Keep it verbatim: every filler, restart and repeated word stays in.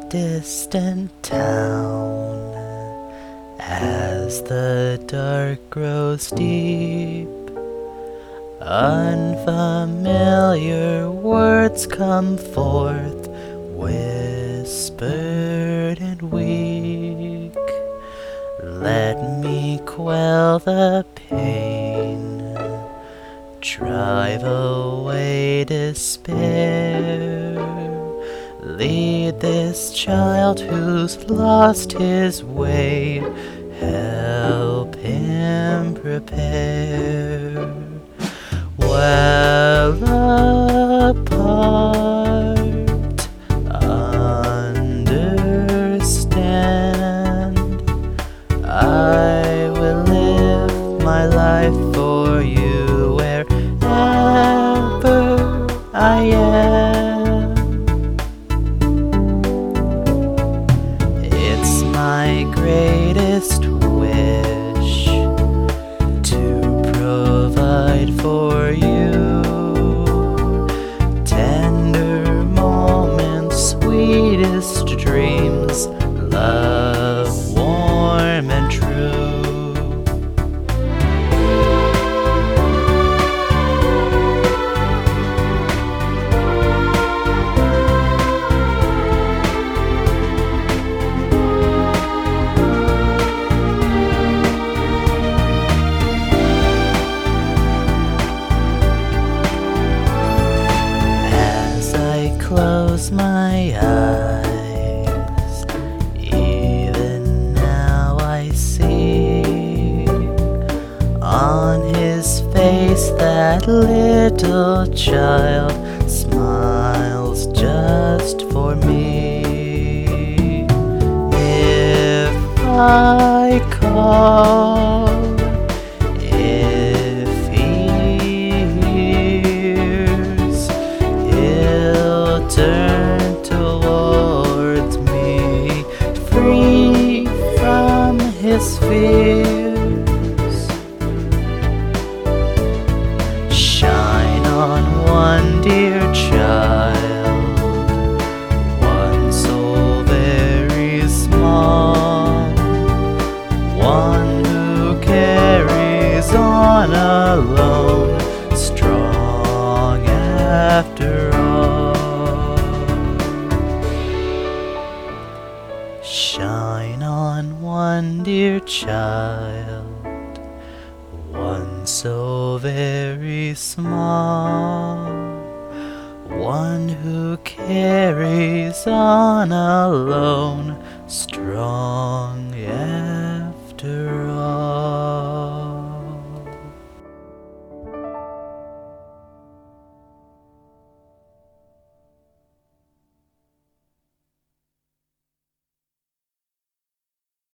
distant town. As the dark grows deep, unfamiliar words come forth, whispered and weak. Let me quell the pain, drive away despair. Lead this child who's lost his way, help him prepare. Well apart, understand, I will live my life for you wherever I am. It's my greatest wish to provide for you tender moments, sweetest dreams, love warm and true. Close my eyes, even now I see on his face that little child smiles just for me. If I call, if he hears, he'll turn towards me, free from his fears. Shine on one dear child, one so very small, one who carries on alone, strong after all. Shine on one dear child, one so very small, one who carries on alone, strong